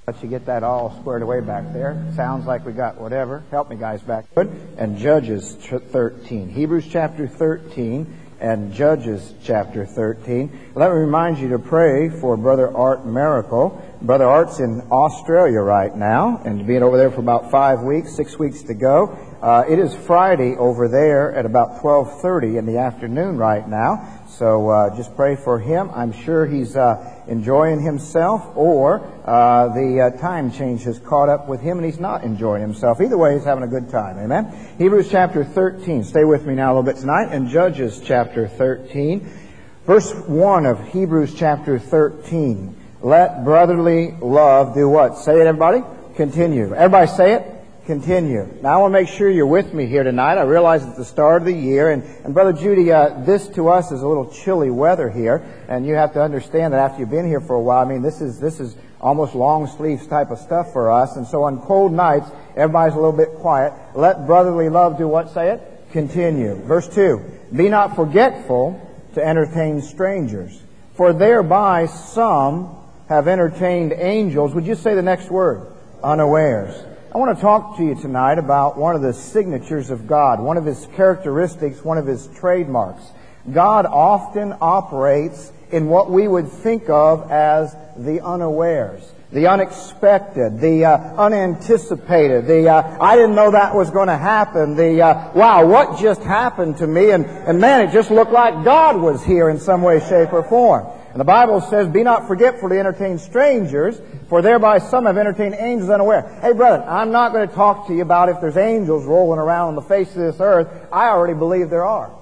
Let you get that all squared away back there. Sounds like we got whatever. Help me, guys, back. And Judges 13. Hebrews chapter 13 and Judges chapter 13. Let me remind you to pray for Brother Art Miracle. Brother Art's in Australia right now and being over there for about 5 weeks, 6 weeks to go. It is Friday over there at about 12:30 in the afternoon right now. So just pray for him. I'm sure he's enjoying himself, or the time change has caught up with him and he's not enjoying himself. Either way, he's having a good time. Amen? Hebrews chapter 13. Stay with me now a little bit tonight. And Judges chapter 13. Verse 1 of Hebrews chapter 13. Let brotherly love do what? Say it, everybody. Continue. Everybody say it. Continue. Now, I want to make sure you're with me here tonight. I realize it's the start of the year, and Brother Judy, this to us is a little chilly weather here, and you have to understand that after you've been here for a while, I mean, this is almost long sleeves type of stuff for us, and so on cold nights, everybody's a little bit quiet. Let brotherly love do what? Say it. Continue. Verse 2. Be not forgetful to entertain strangers, for thereby some have entertained angels. Would you say the next word? Unawares. I want to talk to you tonight about one of the signatures of God, one of His characteristics, one of His trademarks. God often operates in what we would think of as the unawares, the unexpected, the unanticipated, the I didn't know that was going to happen, the wow, what just happened to me? And man, it just looked like God was here in some way, shape, or form. And the Bible says, be not forgetful to entertain strangers, for thereby some have entertained angels unaware. Hey, brother, I'm not going to talk to you about if there's angels rolling around on the face of this earth. I already believe there are.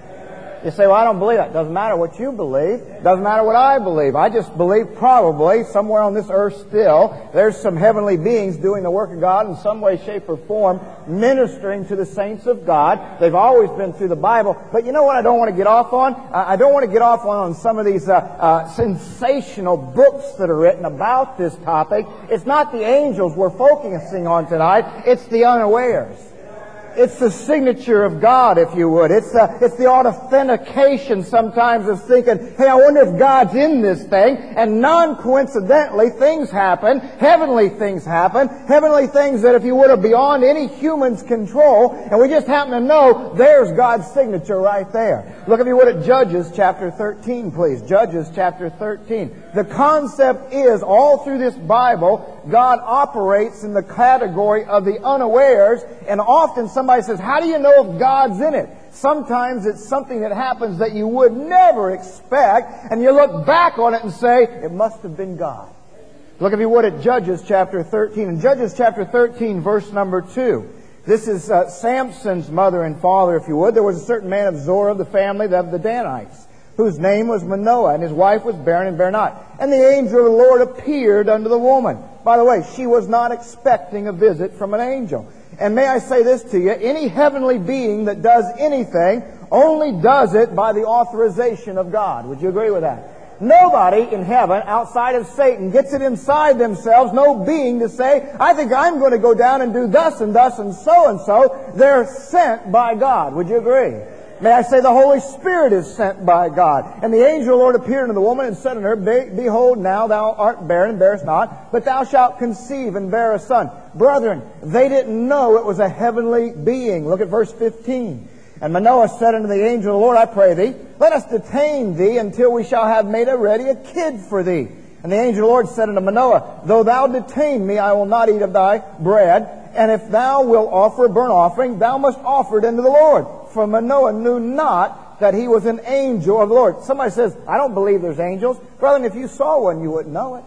You say, well, I don't believe that. Doesn't matter what you believe. Doesn't matter what I believe. I just believe probably somewhere on this earth still, there's some heavenly beings doing the work of God in some way, shape, or form, ministering to the saints of God. They've always been through the Bible. But you know what I don't want to get off on? I don't want to get off on some of these sensational books that are written about this topic. It's not the angels we're focusing on tonight. It's the unawares. It's the signature of God, if you would. It's the authentication sometimes of thinking, hey, I wonder if God's in this thing. And non-coincidentally, things happen. Heavenly things happen. Heavenly things that, if you would, are beyond any human's control. And we just happen to know there's God's signature right there. Look, if you would, at Judges chapter 13, please. Judges chapter 13. The concept is, all through this Bible, God operates in the category of the unawares, and often somebody says, how do you know if God's in it? Sometimes it's something that happens that you would never expect, and you look back on it and say, it must have been God. Look, if you would, at Judges chapter 13. In Judges chapter 13, verse number 2. This is Samson's mother and father, if you would. There was a certain man of Zorah, of the family of the Danites, whose name was Manoah, and his wife was barren and bare not. And the angel of the Lord appeared unto the woman. By the way, she was not expecting a visit from an angel. And may I say this to you, any heavenly being that does anything only does it by the authorization of God. Would you agree with that? Nobody in heaven, outside of Satan, gets it inside themselves, no being to say, I think I'm going to go down and do thus and thus and so. They're sent by God. Would you agree? May I say the Holy Spirit is sent by God. And the angel of the Lord appeared unto the woman and said unto her, Behold, now thou art barren and bearest not, but thou shalt conceive and bear a son. Brethren, they didn't know it was a heavenly being. Look at verse 15. And Manoah said unto the angel of the Lord, I pray thee, let us detain thee until we shall have made ready a kid for thee. And the angel of the Lord said unto Manoah, Though thou detain me, I will not eat of thy bread. And if thou wilt offer a burnt offering, thou must offer it unto the Lord. For Manoah knew not that he was an angel of the Lord. Somebody says, I don't believe there's angels. Brother, if you saw one, you wouldn't know it.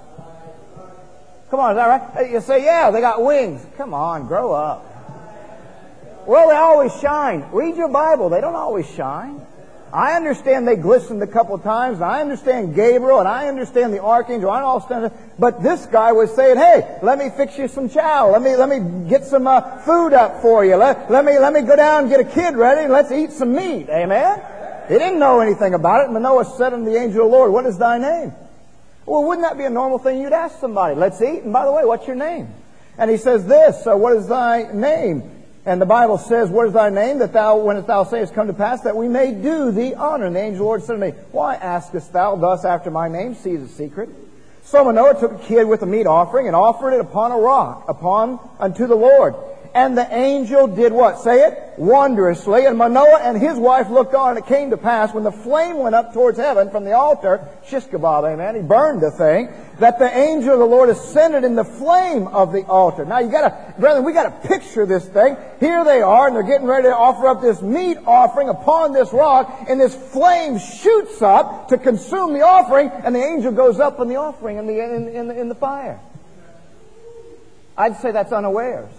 Come on, is that right? You say, yeah, they got wings. Come on, grow up. Well, they always shine. Read your Bible. They don't always shine. I understand they glistened a couple of times, and I understand Gabriel, and I understand the archangel, I understand, but this guy was saying, hey, let me fix you some chow, let me get some food up for you, let me go down and get a kid ready, and let's eat some meat, amen? He didn't know anything about it. Manoah said unto the angel of the Lord, what is thy name? Well, wouldn't that be a normal thing you'd ask somebody? Let's eat, and by the way, what's your name? And he says this, what is thy name? And the Bible says, what is thy name, that thou, when thou sayest, come to pass, that we may do thee honor? And the angel of the Lord said to me, Why askest thou thus after my name? See the secret. So Manoah took a kid with a meat offering and offered it upon a rock, unto the Lord. And the angel did what? Say it. Wondrously. And Manoah and his wife looked on, and it came to pass, when the flame went up towards heaven from the altar, shishkebab, amen, he burned the thing, that the angel of the Lord ascended in the flame of the altar. Now brethren, we gotta picture this thing. Here they are, and they're getting ready to offer up this meat offering upon this rock, and this flame shoots up to consume the offering, and the angel goes up in the offering in the fire. I'd say that's unawares.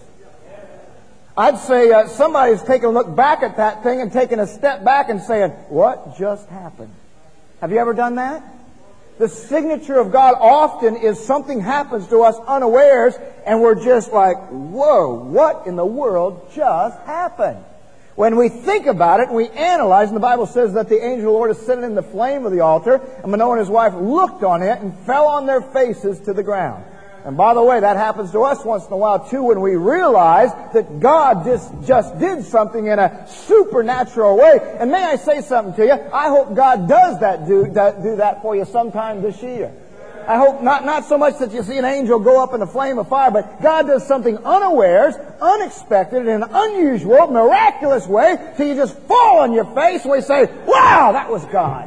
I'd say somebody's taking a look back at that thing and taking a step back and saying, what just happened? Have you ever done that? The signature of God often is something happens to us unawares, and we're just like, whoa, what in the world just happened? When we think about it and we analyze, and the Bible says that the angel of the Lord ascended in the flame of the altar, and Manoah and his wife looked on it and fell on their faces to the ground. And by the way, that happens to us once in a while too, when we realize that God just did something in a supernatural way. And may I say something to you? I hope God does do that for you sometime this year. I hope not so much that you see an angel go up in a flame of fire, but God does something unawares, unexpected, in an unusual, miraculous way, till you just fall on your face and we say, wow, that was God.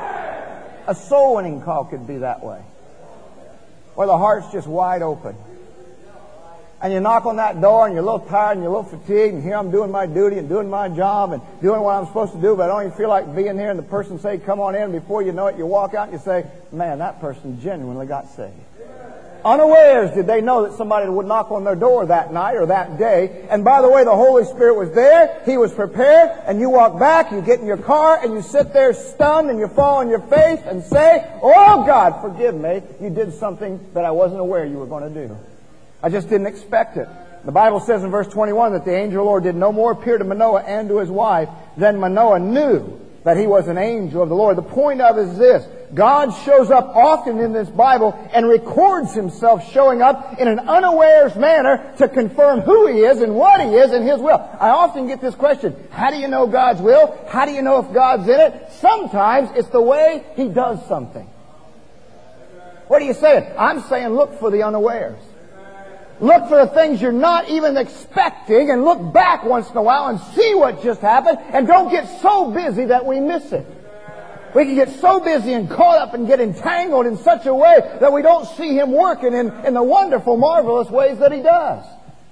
A soul winning call could be that way, where the heart's just wide open. And you knock on that door and you're a little tired and you're a little fatigued, and here I'm doing my duty and doing my job and doing what I'm supposed to do, but I don't even feel like being here, and the person say, come on in, and before you know it, you walk out and you say, man, that person genuinely got saved. Unawares did they know that somebody would knock on their door that night or that day. And by the way, the Holy Spirit was there, He was prepared, and you walk back, you get in your car, and you sit there stunned, and you fall on your face and say, oh God, forgive me, you did something that I wasn't aware you were going to do. I just didn't expect it. The Bible says in verse 21 that the angel of the Lord did no more appear to Manoah and to his wife. Then Manoah knew that he was an angel of the Lord. The point of it is this: God shows up often in this Bible and records Himself showing up in an unawares manner to confirm who He is and what He is in His will. I often get this question: how do you know God's will? How do you know if God's in it? Sometimes it's the way He does something. What are you saying? I'm saying look for the unawares. Look for the things you're not even expecting, and look back once in a while and see what just happened, and don't get so busy that we miss it. We can get so busy and caught up and get entangled in such a way that we don't see Him working in the wonderful, marvelous ways that He does.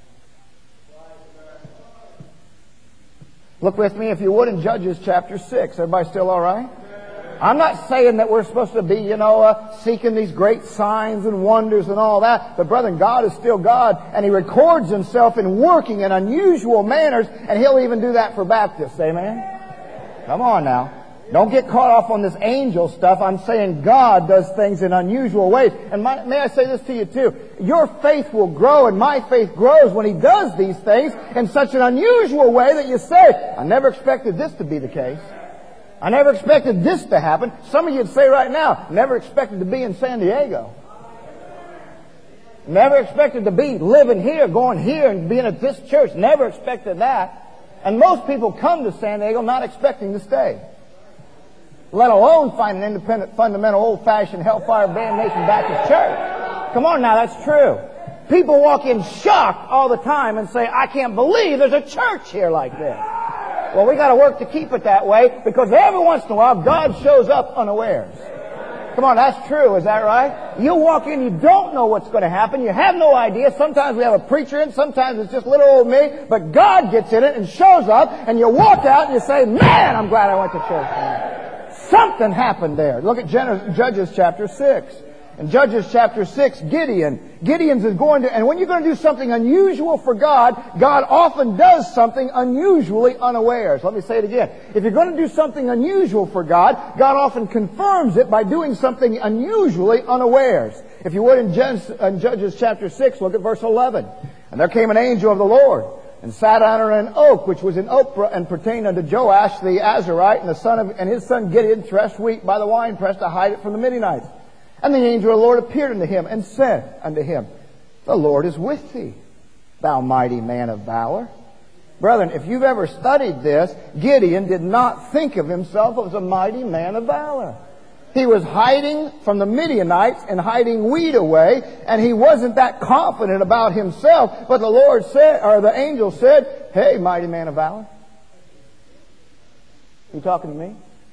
Look with me, if you would, in Judges chapter 6. Everybody still all right? I'm not saying that we're supposed to be, seeking these great signs and wonders and all that. But brethren, God is still God, and He records Himself in working in unusual manners, and He'll even do that for Baptists. Amen? Come on now. Don't get caught off on this angel stuff. I'm saying God does things in unusual ways. And may I say this to you too? Your faith will grow, and my faith grows when He does these things in such an unusual way that you say, I never expected this to be the case. I never expected this to happen. Some of you would say right now, never expected to be in San Diego. Never expected to be living here, going here, and being at this church. Never expected that. And most people come to San Diego not expecting to stay, let alone find an independent, fundamental, old-fashioned, hellfire, damnation Baptist church. Come on now, that's true. People walk in shocked all the time and say, I can't believe there's a church here like this. Well, we got to work to keep it that way, because every once in a while God shows up unawares. Come on, that's true. Is that right? You walk in, you don't know what's going to happen. You have no idea. Sometimes we have a preacher in, sometimes it's just little old me, but God gets in it and shows up, and you walk out and you say, man, I'm glad I went to church. Something happened there. Look at Judges chapter 6. In Judges chapter 6, Gideon's is going to, and when you're going to do something unusual for God, God often does something unusually unawares. Let me say it again. If you're going to do something unusual for God, God often confirms it by doing something unusually unawares. If you would, in Judges chapter 6, look at verse 11. And there came an angel of the Lord, and sat under an oak, which was in Ophrah, and pertained unto Joash the Azarite, and his son Gideon threshed wheat by the winepress to hide it from the Midianites. And the angel of the Lord appeared unto him, and said unto him, the Lord is with thee, thou mighty man of valor. Brethren, if you've ever studied this, Gideon did not think of himself as a mighty man of valor. He was hiding from the Midianites and hiding wheat away, and he wasn't that confident about himself. But the Lord said, or the angel said, "Hey, mighty man of valor." You talking to me?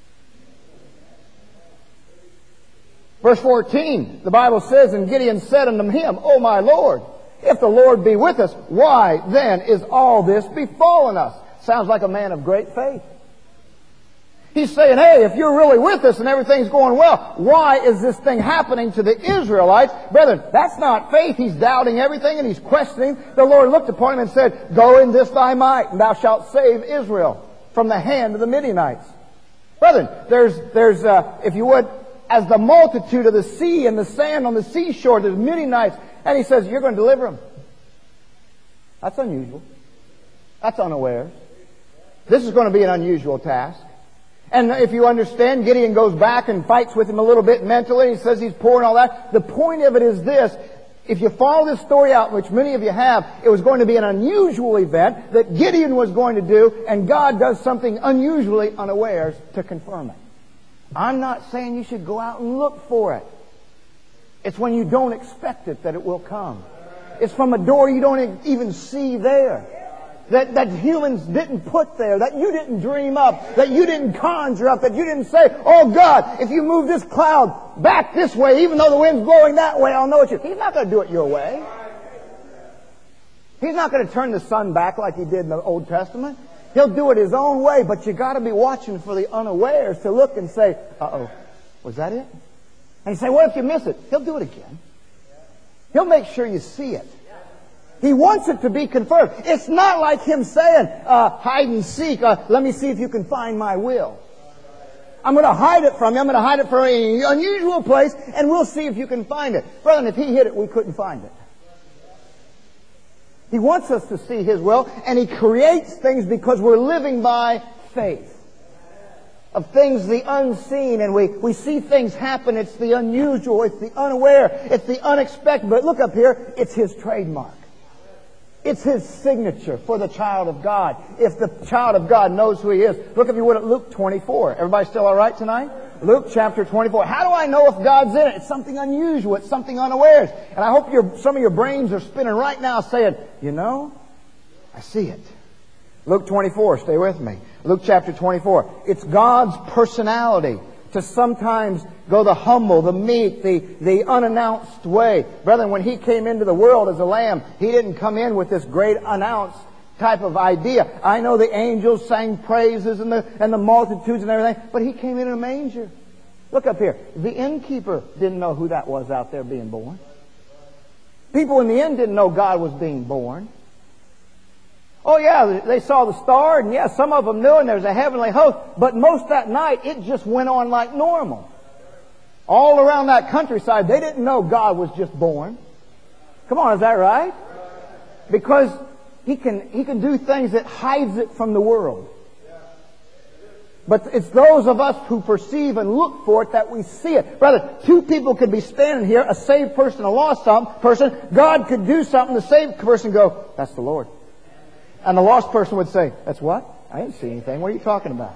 Verse 14, the Bible says, "And Gideon said unto him, O my Lord, if the Lord be with us, why then is all this befallen us?" Sounds like a man of great faith. He's saying, hey, if you're really with us and everything's going well, why is this thing happening to the Israelites? Brethren, that's not faith. He's doubting everything and he's questioning. The Lord looked upon him and said, "Go in this thy might, and thou shalt save Israel from the hand of the Midianites." Brethren, there's if you would, as the multitude of the sea and the sand on the seashore, there's Midianites, and he says, "You're going to deliver them." That's unusual. That's unawares. This is going to be an unusual task. And if you understand, Gideon goes back and fights with him a little bit mentally. He says he's poor and all that. The point of it is this. If you follow this story out, which many of you have, it was going to be an unusual event that Gideon was going to do, and God does something unusually unawares to confirm it. I'm not saying you should go out and look for it. It's when you don't expect it that it will come. It's from a door you don't even see there. That humans didn't put there, that you didn't dream up, that you didn't conjure up, that you didn't say, "Oh God, if you move this cloud back this way, even though the wind's blowing that way, I'll know it's you." He's not going to do it your way. He's not going to turn the sun back like he did in the Old Testament. He'll do it his own way, but you got to be watching for the unawares to look and say, "Uh-oh, was that it?" And you say, "What if you miss it?" He'll do it again. He'll make sure you see it. He wants it to be confirmed. It's not like him saying, hide and seek, let me see if you can find my will. I'm going to hide it from you. I'm going to hide it from an unusual place, and we'll see if you can find it. Brethren, if he hid it, we couldn't find it. He wants us to see his will, and he creates things because we're living by faith. Of things the unseen, and we see things happen. It's the unusual, it's the unaware, it's the unexpected. But look up here, it's his trademark. It's his signature for the child of God. If the child of God knows who he is. Look, if you would, at Luke 24. Everybody still all right tonight? Luke chapter 24. How do I know if God's in it? It's something unusual. It's something unawares. And I hope some of your brains are spinning right now saying, "You know, I see it." Luke 24. Stay with me. Luke chapter 24. It's God's personality to sometimes go the humble, the meek, the unannounced way. Brethren, when he came into the world as a lamb, he didn't come in with this great announced type of idea. I know the angels sang praises and the multitudes and everything, but he came in a manger. Look up here. The innkeeper didn't know who that was out there being born. People in the inn didn't know God was being born. Oh yeah, they saw the star, and yeah, some of them knew, and there's a heavenly host. But most that night, it just went on like normal. All around that countryside, they didn't know God was just born. Come on, is that right? Because He can do things that hides it from the world. But it's those of us who perceive and look for it that we see it. Brother, two people could be standing here, a saved person, a lost person. God could do something, the saved person go, "That's the Lord." And the lost person would say, "That's what? I didn't see anything. What are you talking about?"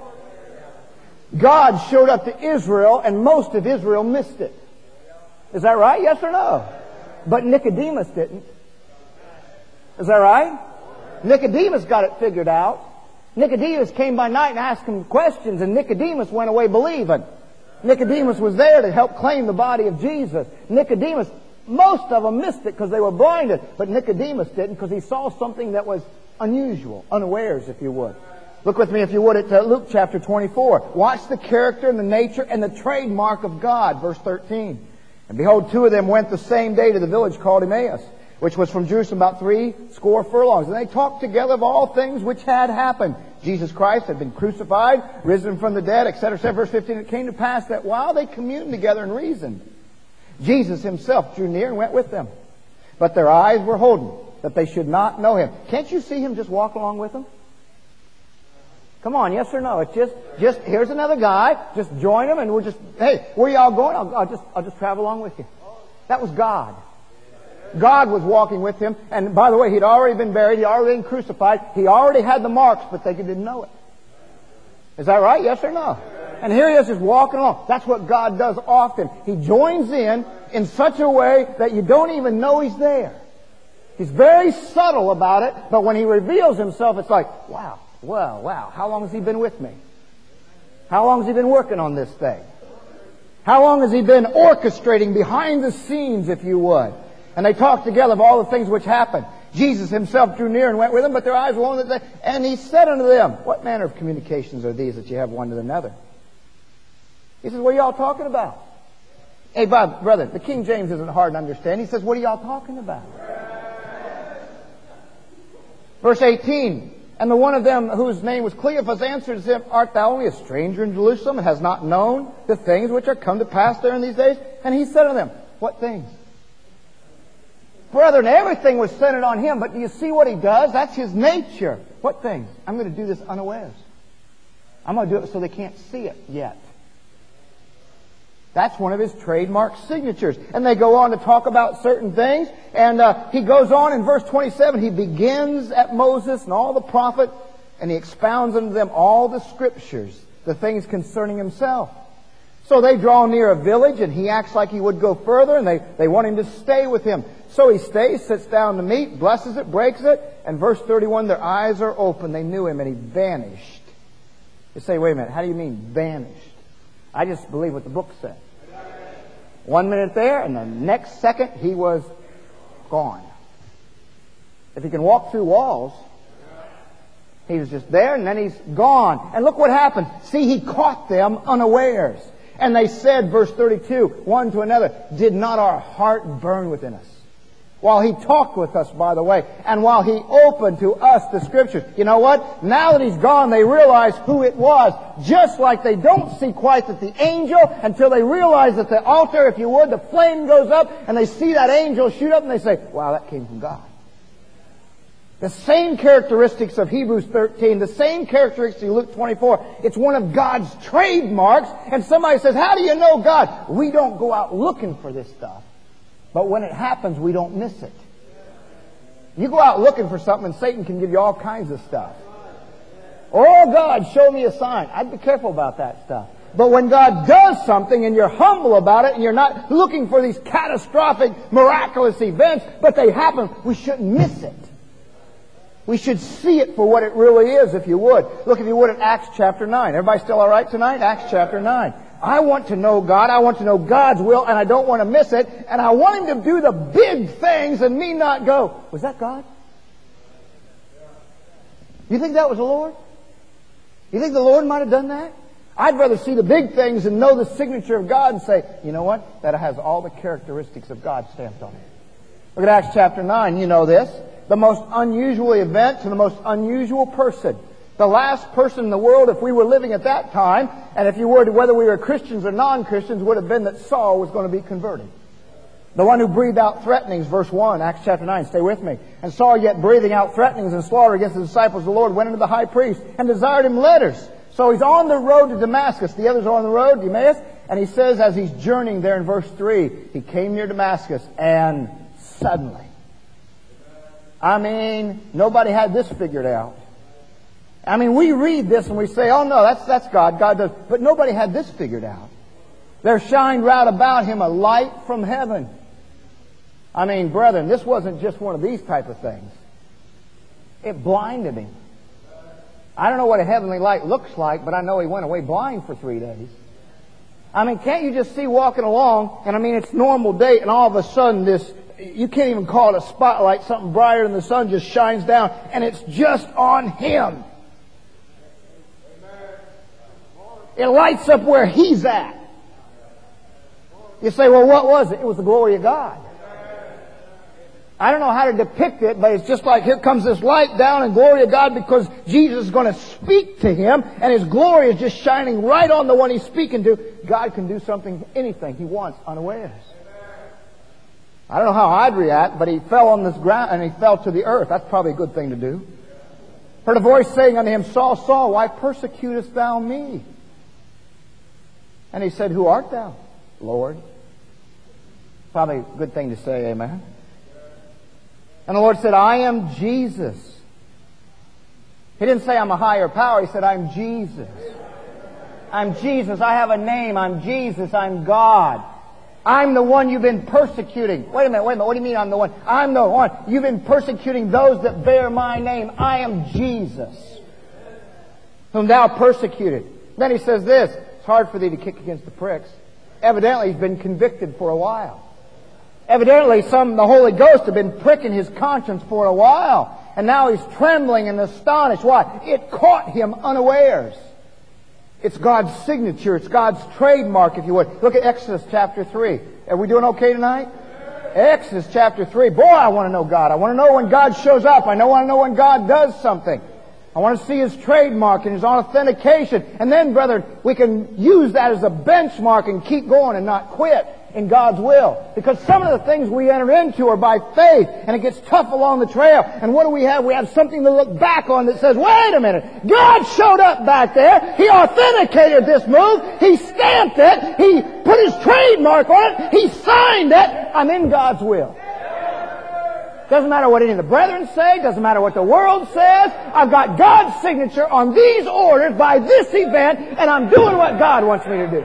God showed up to Israel, and most of Israel missed it. Is that right? Yes or no? But Nicodemus didn't. Is that right? Nicodemus got it figured out. Nicodemus came by night and asked him questions, and Nicodemus went away believing. Nicodemus was there to help claim the body of Jesus. Nicodemus, most of them missed it because they were blinded, but Nicodemus didn't because he saw something that was unusual, unawares, if you would. Look with me, if you would, at Luke chapter 24. Watch the character and the nature and the trademark of God. Verse 13. "And behold, two of them went the same day to the village called Emmaus, which was from Jerusalem about 80 furlongs. And they talked together of all things which had happened. Jesus Christ had been crucified, risen from the dead, etc. Verse 15, "It came to pass that while they communed together and reasoned, Jesus himself drew near and went with them. But their eyes were holden, that they should not know him." Can't you see him just walk along with them? Come on, yes or no? It's just here's another guy. Just join him, and we're just, "Hey, where y'all going? I'll just travel along with you." That was God. God was walking with him, and by the way, he'd already been buried, he'd already been crucified, he already had the marks, but they didn't know it. Is that right? Yes or no? And here he is just walking along. That's what God does often. He joins in such a way that you don't even know He's there. He's very subtle about it, but when He reveals Himself, it's like, wow, wow. How long has He been with me? How long has He been working on this thing? How long has He been orchestrating behind the scenes, if you would? And they talked together of all the things which happened. Jesus Himself drew near and went with them, but their eyes were on them. And He said unto them, what manner of communications are these that you have one to another? He says, what are y'all talking about? Hey, brother, the King James isn't hard to understand. He says, what are y'all talking about? Verse 18, and the one of them whose name was Cleophas answered him, art thou only a stranger in Jerusalem and hast not known the things which are come to pass there in these days? And he said unto them, what things? Brethren, everything was centered on Him, but do you see what He does? That's His nature. What things? I'm going to do this unawares. I'm going to do it so they can't see it yet. That's one of His trademark signatures. And they go on to talk about certain things. And he goes on in verse 27. He begins at Moses and all the prophets, and he expounds unto them all the Scriptures, the things concerning Himself. So they draw near a village, and he acts like he would go further, and they want him to stay with him. So he stays, sits down to meat, blesses it, breaks it. And verse 31, their eyes are open. They knew Him, and He vanished. You say, wait a minute, how do you mean vanished? I just believe what the book said. 1 minute there, and the next second he was gone. If he can walk through walls, he was just there, and then he's gone. And look what happened. See, He caught them unawares. And they said, verse 32, one to another, did not our heart burn within us? While He talked with us, by the way, and while He opened to us the Scriptures. You know what? Now that He's gone, they realize who it was. Just like they don't see quite that the angel until they realize that the altar, if you would, the flame goes up, and they see that angel shoot up, and they say, wow, that came from God. The same characteristics of Hebrews 13, the same characteristics of Luke 24. It's one of God's trademarks. And somebody says, how do you know God? We don't go out looking for this stuff. But when it happens, we don't miss it. You go out looking for something, and Satan can give you all kinds of stuff. Oh, God, show me a sign. I'd be careful about that stuff. But when God does something and you're humble about it and you're not looking for these catastrophic, miraculous events, but they happen, we shouldn't miss it. We should see it for what it really is, if you would. Look, if you would, at Acts chapter 9. Everybody still all right tonight? Acts chapter 9. I want to know God. I want to know God's will, and I don't want to miss it. And I want Him to do the big things and me not go, was that God? You think that was the Lord? You think the Lord might have done that? I'd rather see the big things and know the signature of God and say, you know what? That has all the characteristics of God stamped on it. Look at Acts chapter 9. You know this. The most unusual event to the most unusual person. The last person in the world, if we were living at that time, and if you were to, whether we were Christians or non-Christians, would have been that Saul was going to be converted. The one who breathed out threatenings, verse 1, Acts chapter 9, stay with me. And Saul, yet breathing out threatenings and slaughter against the disciples of the Lord, went into the high priest and desired him letters. So he's on the road to Damascus. The others are on the road, Emmaus. And he says, as he's journeying there in verse 3, he came near Damascus, and suddenly, I mean, nobody had this figured out. I mean, we read this and we say, oh no, that's God. God does. But nobody had this figured out. There shined round about him a light from heaven. I mean, brethren, this wasn't just one of these type of things. It blinded him. I don't know what a heavenly light looks like, but I know he went away blind for 3 days. I mean, can't you just see walking along, and I mean, it's normal day, and all of a sudden this, you can't even call it a spotlight, something brighter than the sun just shines down, and it's just on him. It lights up where he's at. You say, well, what was it? It was the glory of God. I don't know how to depict it, but it's just like here comes this light down and glory of God because Jesus is going to speak to him and His glory is just shining right on the one He's speaking to. God can do something, anything He wants unawares. I don't know how I'd react, but he fell on this ground and he fell to the earth. That's probably a good thing to do. Heard a voice saying unto him, Saul, Saul, why persecutest thou me? And he said, who art thou, Lord? Probably a good thing to say, amen. And the Lord said, I am Jesus. He didn't say I'm a higher power. He said, I'm Jesus. I'm Jesus. I have a name. I'm Jesus. I'm God. I'm the one you've been persecuting. Wait a minute. What do you mean I'm the one? I'm the one. You've been persecuting those that bear my name. I am Jesus, whom thou persecuted. Then he says this, it's hard for thee to kick against the pricks. Evidently he's been convicted for a while. Evidently the Holy Ghost had been pricking his conscience for a while. And now he's trembling and astonished. Why? It caught him unawares. It's God's signature. It's God's trademark, if you would. Look at Exodus chapter 3. Are we doing okay tonight? Exodus chapter 3. Boy, I want to know God. I want to know when God shows up. I want to know when God does something. I want to see His trademark and His authentication. And then, brethren, we can use that as a benchmark and keep going and not quit in God's will. Because some of the things we enter into are by faith, and it gets tough along the trail. And what do we have? We have something to look back on that says, wait a minute, God showed up back there. He authenticated this move. He stamped it. He put His trademark on it. He signed it. I'm in God's will. Doesn't matter what any of the brethren say. Doesn't matter what the world says. I've got God's signature on these orders by this event, and I'm doing what God wants me to do.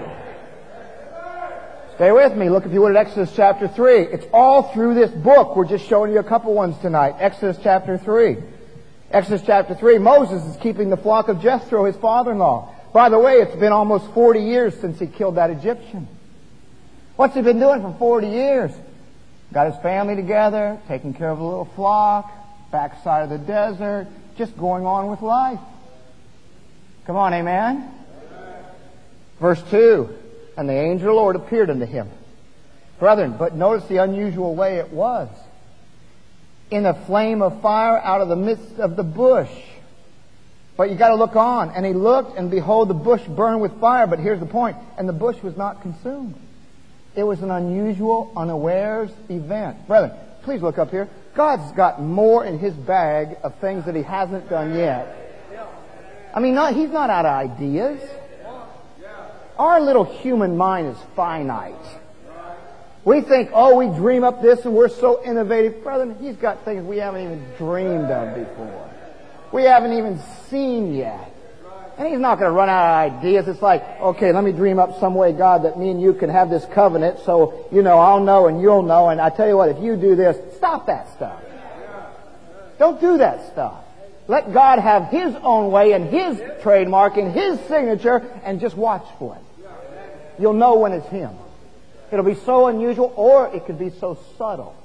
Stay with me. Look, if you would, at Exodus chapter 3. It's all through this book. We're just showing you a couple ones tonight. Exodus chapter 3. Exodus chapter 3. Moses is keeping the flock of Jethro, his father-in-law. By the way, it's been almost 40 years since he killed that Egyptian. What's he been doing for 40 years? Got his family together, taking care of a little flock, backside of the desert, just going on with life. Come on, amen? Verse 2. And the angel of the Lord appeared unto him. Brethren, but notice the unusual way it was. In a flame of fire out of the midst of the bush. But you got to look on. And he looked, and behold, the bush burned with fire. But here's the point. And the bush was not consumed. It was an unusual, unawares event. Brethren, please look up here. God's got more in His bag of things that He hasn't done yet. I mean, He's not out of ideas. Our little human mind is finite. We think, we dream up this and we're so innovative. Brethren, He's got things we haven't even dreamed of before. We haven't even seen yet. And He's not going to run out of ideas. It's like, okay, let me dream up some way, God, that me and you can have this covenant so, I'll know and you'll know. And I tell you what, if you do this, stop that stuff. Don't do that stuff. Let God have His own way and His trademark and His signature, and just watch for it. You'll know when it's Him. It'll be so unusual, or it could be so subtle.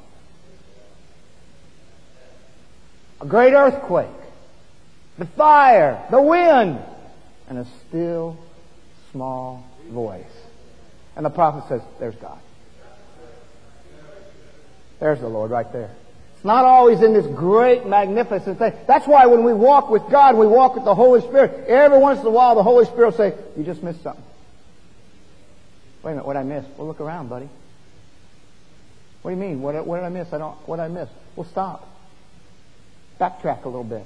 A great earthquake, the fire, the wind, and a still, small voice. And the prophet says, there's God. There's the Lord right there. It's not always in this great, magnificent thing. That's why when we walk with God, we walk with the Holy Spirit. Every once in a while, the Holy Spirit will say, you just missed something. Wait a minute, what did I miss? Well, look around, buddy. What do you mean? What did I miss? What did I miss? Well, stop. Backtrack a little bit.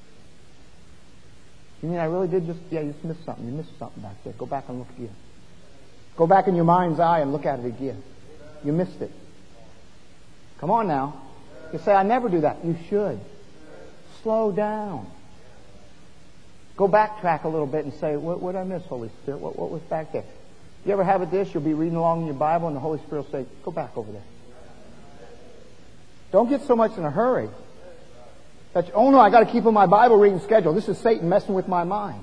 You mean I really did you just missed something. You missed something back there. Go back and look again. Go back in your mind's eye and look at it again. You missed it. Come on now. You say, I never do that. You should. Slow down. Go backtrack a little bit and say, what did I miss, Holy Spirit? What was back there? You ever have it this? You'll be reading along in your Bible and the Holy Spirit will say, go back over there. Don't get so much in a hurry. That I got to keep on my Bible reading schedule. This is Satan messing with my mind.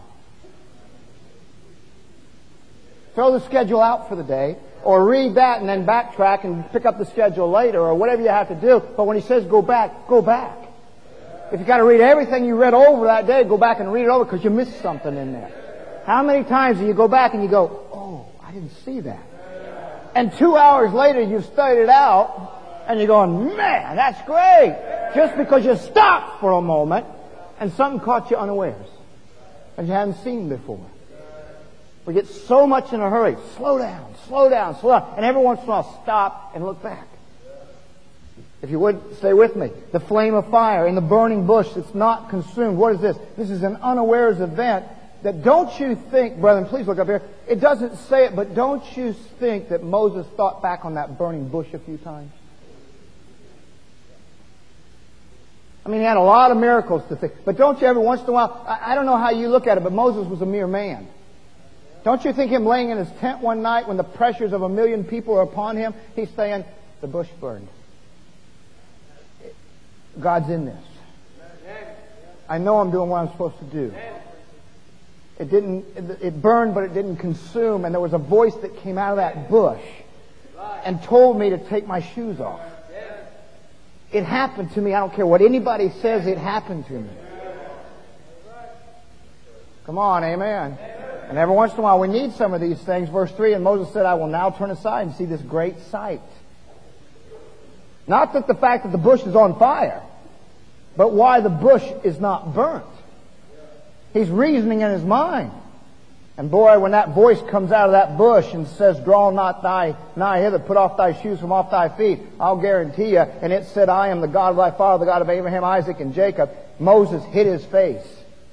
Throw the schedule out for the day, or read that and then backtrack and pick up the schedule later, or whatever you have to do. But when He says go back, go back. If you got to read everything you read over that day, go back and read it over because you missed something in there. How many times do you go back and you go, oh, I didn't see that. And 2 hours later you've studied it out and you're going, man, that's great. Just because you stopped for a moment and something caught you unawares and you hadn't seen before. We get so much in a hurry. Slow down, slow down, slow down. And every once in a while stop and look back. If you would, stay with me. The flame of fire in the burning bush that's not consumed. What is this? This is an unawares event that don't you think, brethren, please look up here. It doesn't say it, but don't you think that Moses thought back on that burning bush a few times? I mean, he had a lot of miracles to think. But don't you every once in a while, I don't know how you look at it, but Moses was a mere man. Don't you think him laying in his tent one night when the pressures of 1 million people are upon him, he's saying, the bush burned. God's in this. I know I'm doing what I'm supposed to do. It burned, but it didn't consume. And there was a voice that came out of that bush and told me to take my shoes off. It happened to me. I don't care what anybody says, it happened to me. Come on, amen. And every once in a while we need some of these things. Verse 3, and Moses said, I will now turn aside and see this great sight. Not that the fact that the bush is on fire, but why the bush is not burnt. He's reasoning in his mind. And boy, when that voice comes out of that bush and says, draw not thy nigh hither, put off thy shoes from off thy feet, I'll guarantee you, and it said, I am the God of thy father, the God of Abraham, Isaac, and Jacob, Moses hid his face.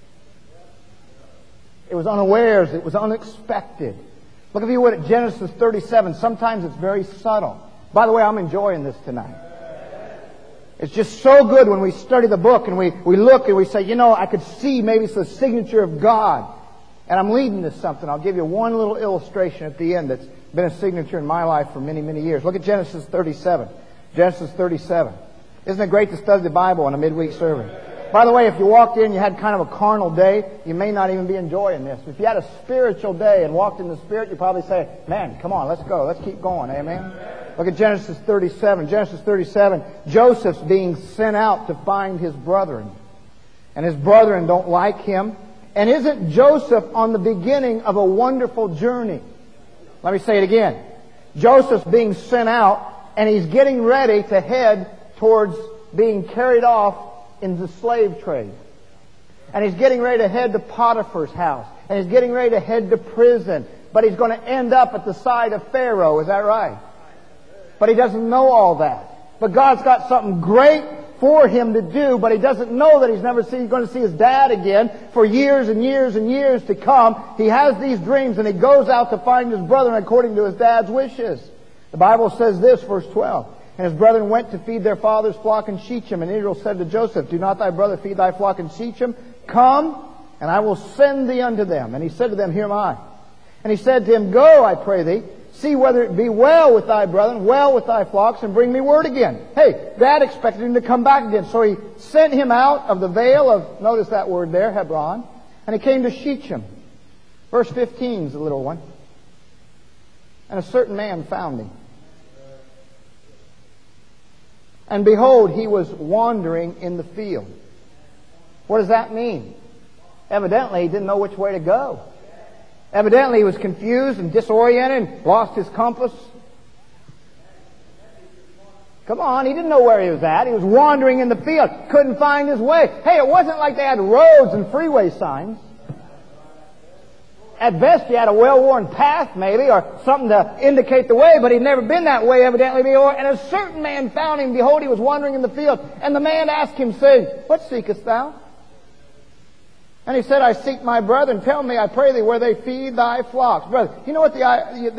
It was unawares, it was unexpected. Look, if you would, at Genesis 37. Sometimes it's very subtle. By the way, I'm enjoying this tonight. It's just so good when we study the book and we look and we say, you know, I could see maybe it's the signature of God. And I'm leading to something. I'll give you one little illustration at the end that's been a signature in my life for many, many years. Look at Genesis 37. Genesis 37. Isn't it great to study the Bible on a midweek service? By the way, if you walked in, you had kind of a carnal day, you may not even be enjoying this. If you had a spiritual day and walked in the Spirit, you'd probably say, man, come on, let's go. Let's keep going. Amen? Look at Genesis 37. Genesis 37. Joseph's being sent out to find his brethren. And his brethren don't like him. And isn't Joseph on the beginning of a wonderful journey? Let me say it again. Joseph's being sent out, and he's getting ready to head towards being carried off in the slave trade. And he's getting ready to head to Potiphar's house. And he's getting ready to head to prison. But he's going to end up at the side of Pharaoh. Is that right? But he doesn't know all that. But God's got something great for him to do, but he doesn't know that he's going to see his dad again for years and years and years to come. He has these dreams, and he goes out to find his brethren according to his dad's wishes. The Bible says this, verse 12. And his brethren went to feed their father's flock in Shechem. And Israel said to Joseph, do not thy brother feed thy flock in Shechem? Come, and I will send thee unto them. And he said to them, here am I. And he said to him, go, I pray thee, see whether it be well with thy brethren, well with thy flocks, and bring me word again. Hey, Dad expected him to come back again. So he sent him out of the vale of, notice that word there, Hebron. And he came to Shechem. Verse 15 is the little one. And a certain man found him. And behold, he was wandering in the field. What does that mean? Evidently, he didn't know which way to go. Evidently, he was confused and disoriented and lost his compass. Come on, he didn't know where he was at. He was wandering in the field. Couldn't find his way. Hey, it wasn't like they had roads and freeway signs. At best, you had a well-worn path, maybe, or something to indicate the way, but he'd never been that way, evidently, before. And a certain man found him. Behold, he was wandering in the field. And the man asked him, saying, what seekest thou? And he said, I seek my brethren. Tell me, I pray thee, where they feed thy flocks. Brother, you know what the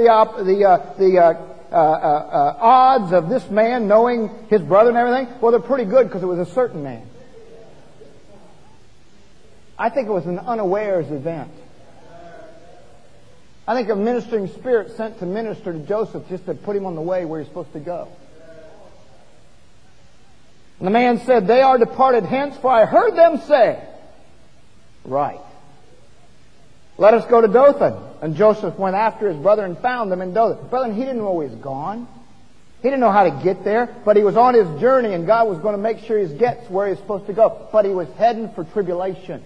odds of this man knowing his brother and everything? Well, they're pretty good, because it was a certain man. I think it was an unawares event. I think a ministering spirit sent to minister to Joseph just to put him on the way where he's supposed to go. And the man said, they are departed hence, for I heard them say, right, let us go to Dothan. And Joseph went after his brother and found them in Dothan. Brother, he didn't know he was gone. He didn't know how to get there, but he was on his journey, and God was going to make sure he gets where he's supposed to go. But he was heading for tribulation.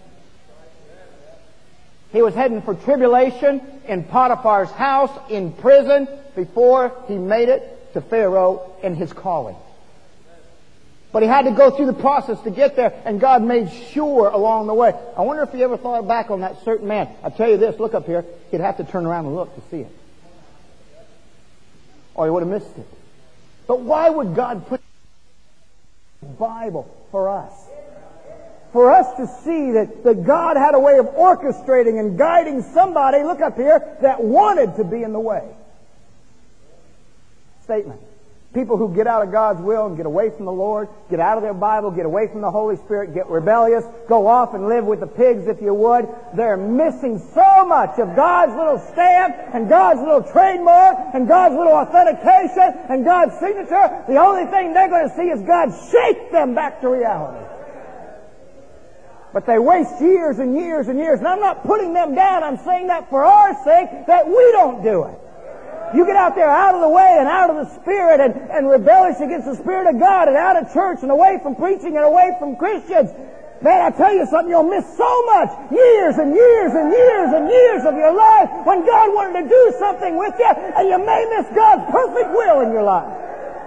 He was heading for tribulation in Potiphar's house, in prison, before he made it to Pharaoh in his calling. But he had to go through the process to get there, and God made sure along the way. I wonder if he ever thought back on that certain man. I'll tell you this, look up here, he'd have to turn around and look to see it. Or he would have missed it. But why would God put the Bible for us? For us to see that God had a way of orchestrating and guiding somebody, look up here, that wanted to be in the way. Statement. People who get out of God's will and get away from the Lord, get out of their Bible, get away from the Holy Spirit, get rebellious, go off and live with the pigs if you would, they're missing so much of God's little stamp and God's little trademark and God's little authentication and God's signature. The only thing they're going to see is God shake them back to reality. But they waste years and years and years. And I'm not putting them down. I'm saying that for our sake, that we don't do it. You get out there out of the way and out of the Spirit and rebellious against the Spirit of God and out of church and away from preaching and away from Christians. Man, I tell you something, you'll miss so much. Years and years and years and years of your life when God wanted to do something with you, and you may miss God's perfect will in your life.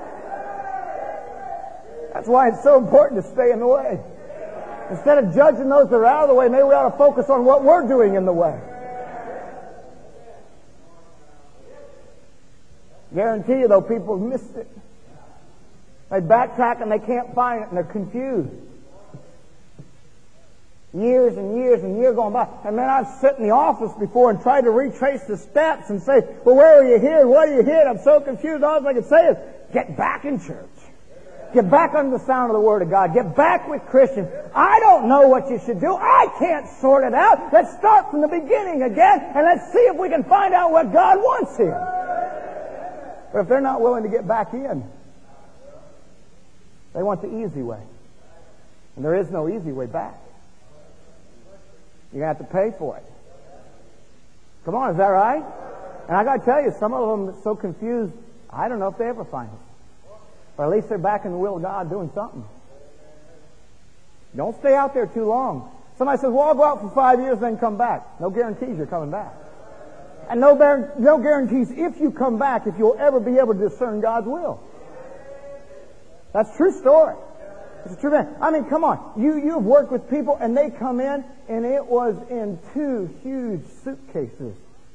That's why it's so important to stay in the way. Instead of judging those that are out of the way, maybe we ought to focus on what we're doing in the way. Guarantee you, though, people have missed it. They backtrack and they can't find it and they're confused. Years and years and years going by. And man, I've sat in the office before and tried to retrace the steps and say, well, where are you here? What are you here? I'm so confused. All I can say is, get back in church. Get back under the sound of the Word of God. Get back with Christians. I don't know what you should do. I can't sort it out. Let's start from the beginning again and let's see if we can find out what God wants here. But if they're not willing to get back in, they want the easy way. And there is no easy way back. You're going to have to pay for it. Come on, is that right? And I got to tell you, some of them are so confused, I don't know if they ever find it. Or at least they're back in the will of God doing something. Don't stay out there too long. Somebody says, well, I'll go out for 5 years and then come back. No guarantees you're coming back. And no guarantees if you come back, if you'll ever be able to discern God's will. That's a true story. It's a true man. I mean, come on. You've worked with people and they come in and it was in 2 huge suitcases.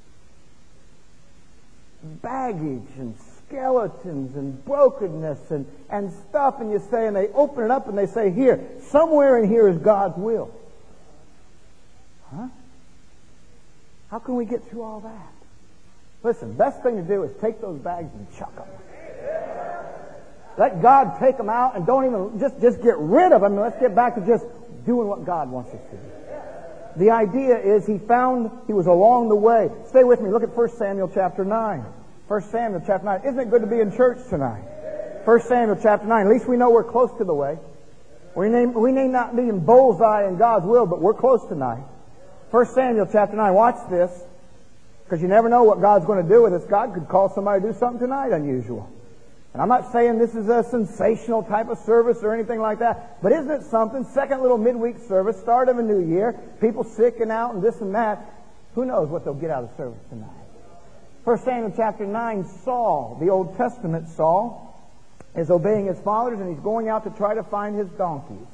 Baggage and skeletons and brokenness and stuff, and you say, and they open it up and they say, here, somewhere in here is God's will. Huh? How can we get through all that? Listen, best thing to do is take those bags and chuck them. Let God take them out and don't even, just get rid of them. Let's get back to just doing what God wants us to do. The idea is he was along the way. Stay with me. Look at 1 Samuel chapter 9. 1 Samuel chapter 9. Isn't it good to be in church tonight? 1 Samuel chapter 9. At least we know we're close to the way. We may not be in bullseye in God's will, but we're close tonight. 1 Samuel chapter 9. Watch this. Because you never know what God's going to do with us. God could call somebody to do something tonight unusual. And I'm not saying this is a sensational type of service or anything like that. But isn't it something? Second little midweek service, start of a new year. People sick and out and this and that. Who knows what they'll get out of service tonight. 1 Samuel chapter 9, Saul, the Old Testament Saul, is obeying his fathers and he's going out to try to find his donkeys.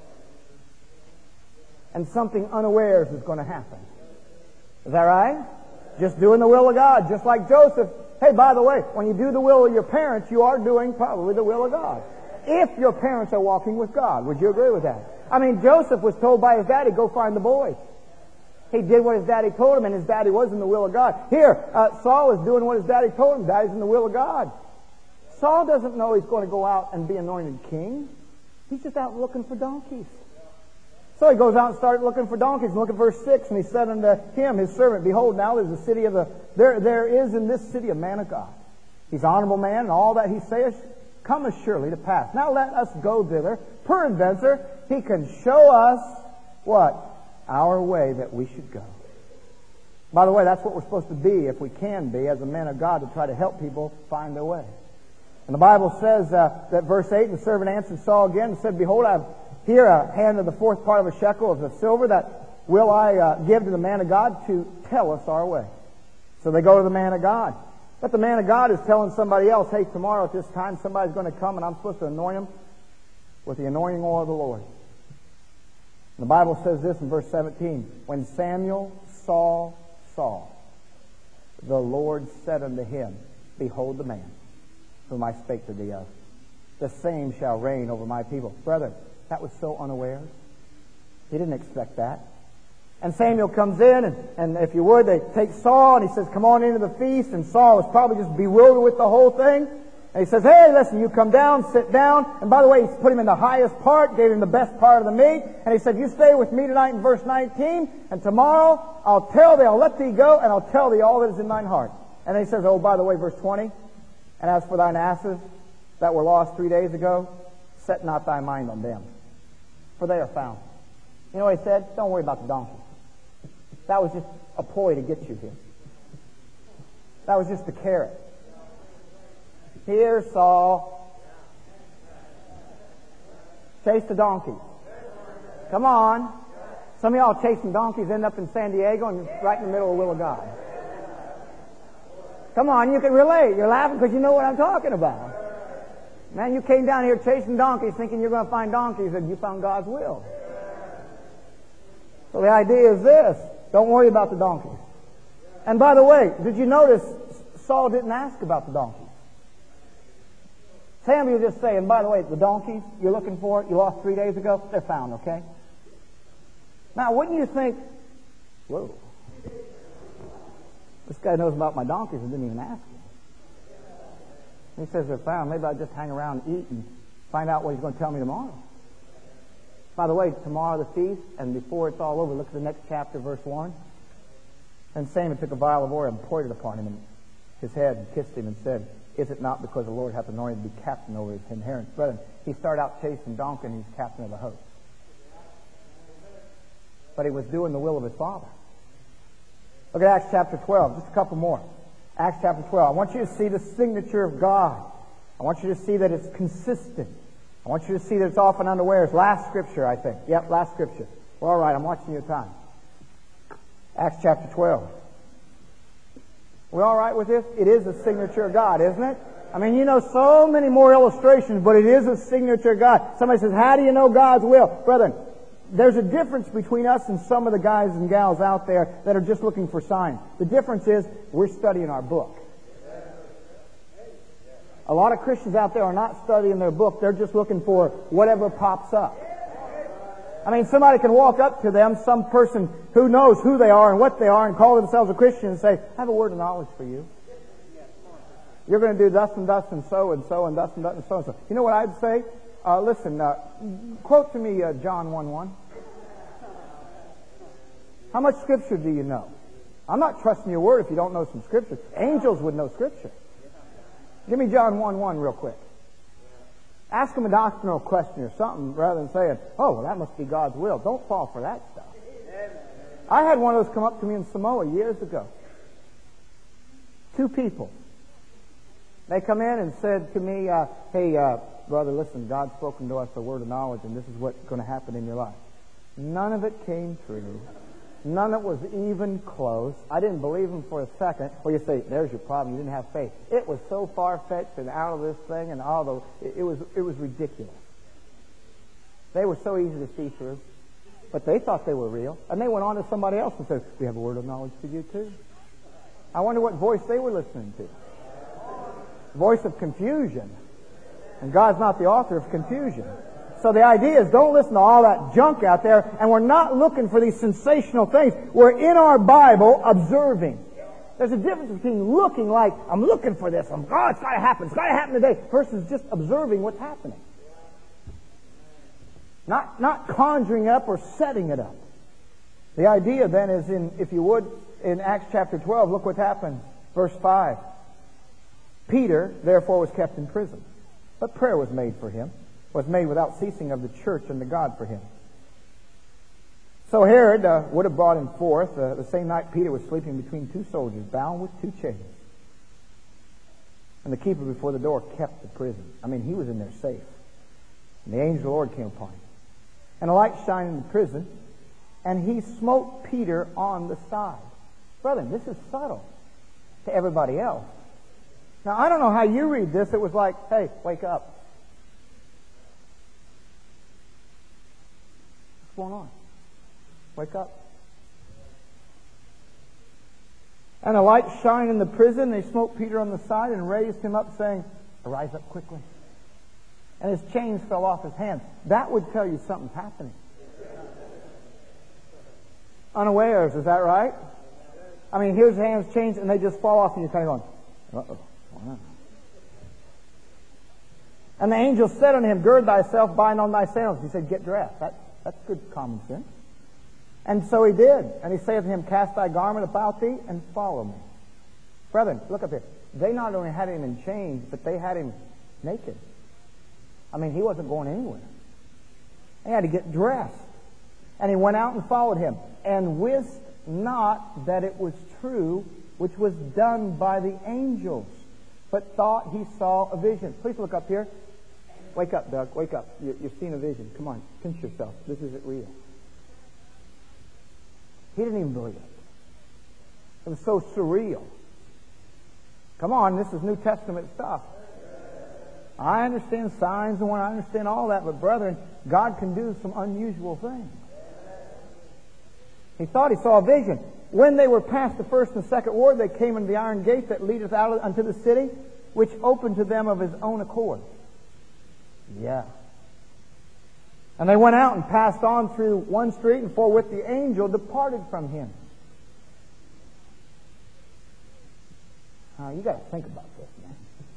And something unawares is going to happen. Is that right? Just doing the will of God, just like Joseph. Hey, by the way, when you do the will of your parents, you are doing probably the will of God. If your parents are walking with God. Would you agree with that? I mean, Joseph was told by his daddy, go find the boys. He did what his daddy told him, and his daddy was in the will of God. Here, Saul is doing what his daddy told him. Daddy's in the will of God. Saul doesn't know he's going to go out and be anointed king. He's just out looking for donkeys. So he goes out and started looking for donkeys. And look at verse 6. And he said unto him, his servant, behold, now there's a city there is in this city a man of God. He's an honorable man, and all that he saith cometh surely to pass. Now let us go thither. Peradventure, he can show us what? Our way that we should go. By the way, that's what we're supposed to be, if we can be, as a man of God, to try to help people find their way. And the Bible says that verse 8, and the servant answered Saul again and said, behold, I have here a hand of the fourth part of a shekel of the silver that will I give to the man of God to tell us our way. So they go to the man of God. But the man of God is telling somebody else, hey, tomorrow at this time somebody's going to come and I'm supposed to anoint him with the anointing oil of the Lord. And the Bible says this in verse 17. When Samuel saw Saul, the Lord said unto him, behold the man whom I spake to thee of. The same shall reign over my people. Brother, that was so unawares. He didn't expect that. And Samuel comes in, and if you would, they take Saul, and he says, come on into the feast. And Saul was probably just bewildered with the whole thing. And he says, hey, listen, you come down, sit down. And by the way, he put him in the highest part, gave him the best part of the meat. And he said, you stay with me tonight in verse 19, and tomorrow I'll let thee go, and I'll tell thee all that is in thine heart. And then he says, oh, by the way, verse 20, and as for thine asses that were lost 3 days ago, set not thy mind on them, for they are found. You know what he said? Don't worry about the donkey. That was just a ploy to get you here. That was just a carrot. Here, Saul. Chase the donkeys. Come on. Some of y'all chasing donkeys end up in San Diego and right in the middle of the will of God. Come on, you can relate. You're laughing because you know what I'm talking about. Man, you came down here chasing donkeys thinking you're going to find donkeys, and you found God's will. So the idea is this. Don't worry about the donkeys. And by the way, did you notice Saul didn't ask about the donkeys? Samuel just saying, by the way, the donkeys you're looking for, you lost 3 days ago, they're found, okay? Now, wouldn't you think, whoa, this guy knows about my donkeys and didn't even ask me. He says they're found. Maybe I'll just hang around and eat and find out what he's going to tell me tomorrow. By the way, tomorrow the feast, and before it's all over, look at the next chapter, verse 1. And Samuel took a vial of oil and poured it upon him and his head and kissed him and said, is it not because the Lord hath anointed to be captain over his inheritance? Brethren, he started out chasing donkey and he's captain of the host. But he was doing the will of his Father. Look at Acts chapter 12, just a couple more. Acts chapter 12. I want you to see the signature of God. I want you to see that it's consistent. I want you to see that it's often unawares. Last scripture, I think. Yep, last scripture. Well, all right, I'm watching your time. Acts chapter 12. We all right with this? It is a signature of God, isn't it? I mean, you know so many more illustrations, but it is a signature of God. Somebody says, how do you know God's will? Brethren, there's a difference between us and some of the guys and gals out there that are just looking for signs. The difference is we're studying our book. A lot of Christians out there are not studying their book. They're just looking for whatever pops up. I mean, somebody can walk up to them, some person who knows who they are and what they are, and call themselves a Christian and say, I have a word of knowledge for you. You're going to do thus and thus and so and so and thus and thus and so and so. You know what I'd say? Listen, quote to me John 1:1. How much Scripture do you know? I'm not trusting your word if you don't know some Scripture. Angels would know Scripture. Give me John 1:1 real quick. Ask them a doctrinal question or something rather than saying, oh, well, that must be God's will. Don't fall for that stuff. I had one of those come up to me in Samoa years ago. 2 people. They come in and said to me, hey, brother, listen, God's spoken to us a word of knowledge, and this is what's going to happen in your life. None of it came true. None of it was even close. I didn't believe him for a second. Well, you say, there's your problem. You didn't have faith. It was so far-fetched and out of this thing, and all the it was ridiculous. They were so easy to see through. But they thought they were real. And they went on to somebody else and said, we have a word of knowledge for you too. I wonder what voice they were listening to. Voice of confusion. And God's not the author of confusion. So the idea is don't listen to all that junk out there, and we're not looking for these sensational things. We're in our Bible observing. There's a difference between looking like, I'm looking for this, it's got to happen, it's got to happen today, versus just observing what's happening. Not conjuring up or setting it up. The idea then is if you would, in Acts chapter 12, look what happened. Verse 5. Peter, therefore, was kept in prison, but prayer was made for him. Was made without ceasing of the church and the God for him. So Herod would have brought him forth. The same night Peter was sleeping between 2 soldiers, bound with 2 chains. And the keeper before the door kept the prison. I mean, he was in there safe. And the angel of the Lord came upon him. And a light shined in the prison, and he smote Peter on the side. Brethren, this is subtle to everybody else. Now, I don't know how you read this. It was like, hey, wake up. What's going on? Wake up. And a light shined in the prison. They smote Peter on the side and raised him up, saying, arise up quickly. And his chains fell off his hands. That would tell you something's happening. Unawares, is that right? I mean, here's his hands changed and they just fall off and you're kind of going, uh-oh. Wow. And the angel said unto him, Gird thyself, bind on thy sandals. He said, Get dressed. That's good common sense. And so he did. And he saith to him, Cast thy garment about thee, and follow me. Brethren, look up here. They not only had him in chains, but they had him naked. I mean, he wasn't going anywhere. He had to get dressed. And he went out and followed him, and wist not that it was true, which was done by the angels, but thought he saw a vision. Please look up here. Wake up, Doug. Wake up. You've seen a vision. Come on. Pinch yourself. This isn't real. He didn't even believe it. It was so surreal. Come on. This is New Testament stuff. I understand signs and I understand all that, but brethren, God can do some unusual things. He thought he saw a vision. When they were past the first and second ward, they came into the iron gate that leadeth out unto the city, which opened to them of his own accord. Yeah. And they went out and passed on through one street, and forthwith the angel departed from him. Now, you got to think about this, man.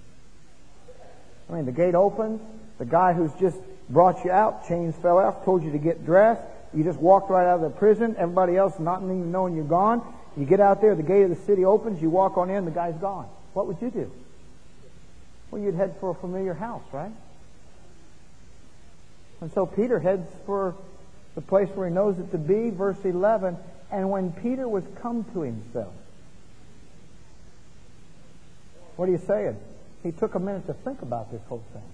I mean, the gate opens. The guy who's just brought you out, chains fell off, told you to get dressed. You just walked right out of the prison. Everybody else not even knowing you're gone. You get out there, the gate of the city opens, you walk on in, the guy's gone. What would you do? Well, you'd head for a familiar house, right? And so Peter heads for the place where he knows it to be, verse 11. And when Peter was come to himself, what are you saying? He took a minute to think about this whole thing.